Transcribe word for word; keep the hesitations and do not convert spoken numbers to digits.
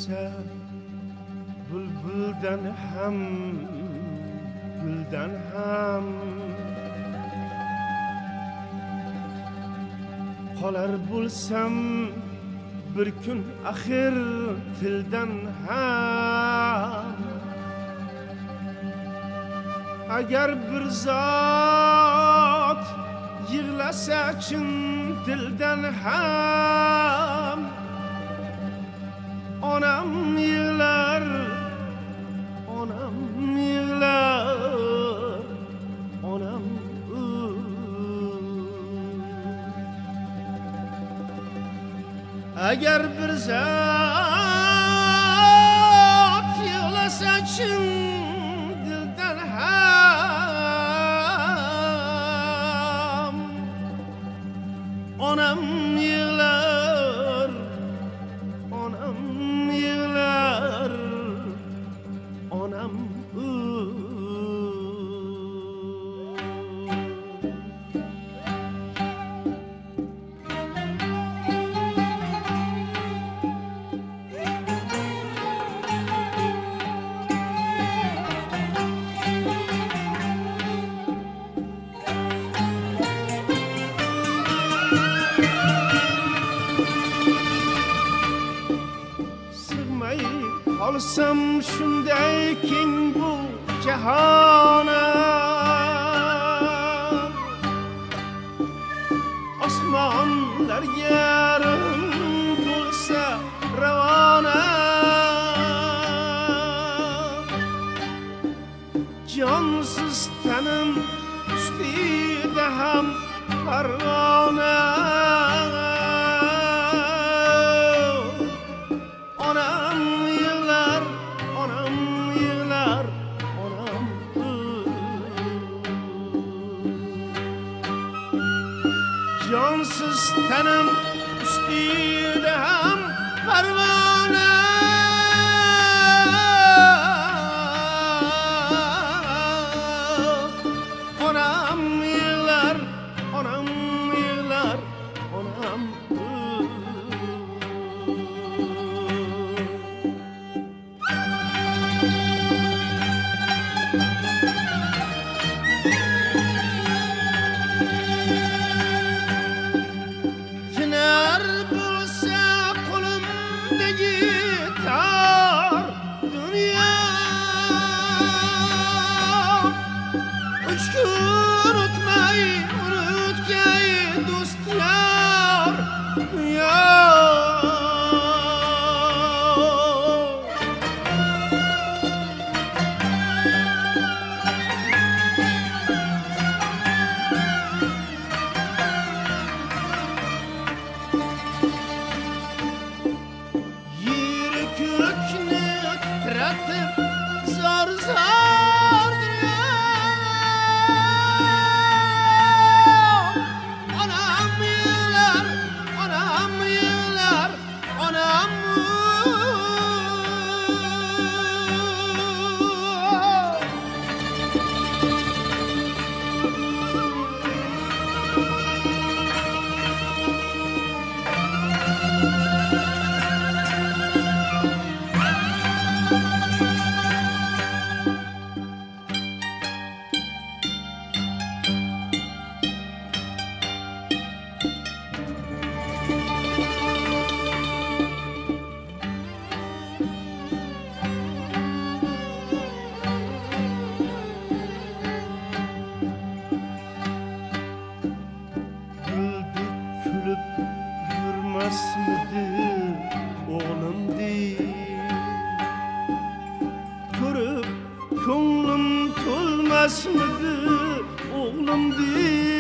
bo'lsa bulbuldan ham guldan ham qolar bo'lsam bir kun axir tildan ham agar bir zot yig'lasa chin dildan ham onam yig'lar onam yig'lar onam agar bir zot yig'lasa chin dildan ham onam yig'lar onam yig'lar onam olsam shunday keng bu jahona osmonlar yarim bo'lsa ravona jonsiz tanim ustida ham parvona jonsiz tanim ustida ham parvona onam yig'lar onam yig'lar onam zor zor onam yig'lar onam yig'lar onam yurmasmidi o'g'lim deyib ko'rib ko'nglim to'lmasmidi o'g'lim deyib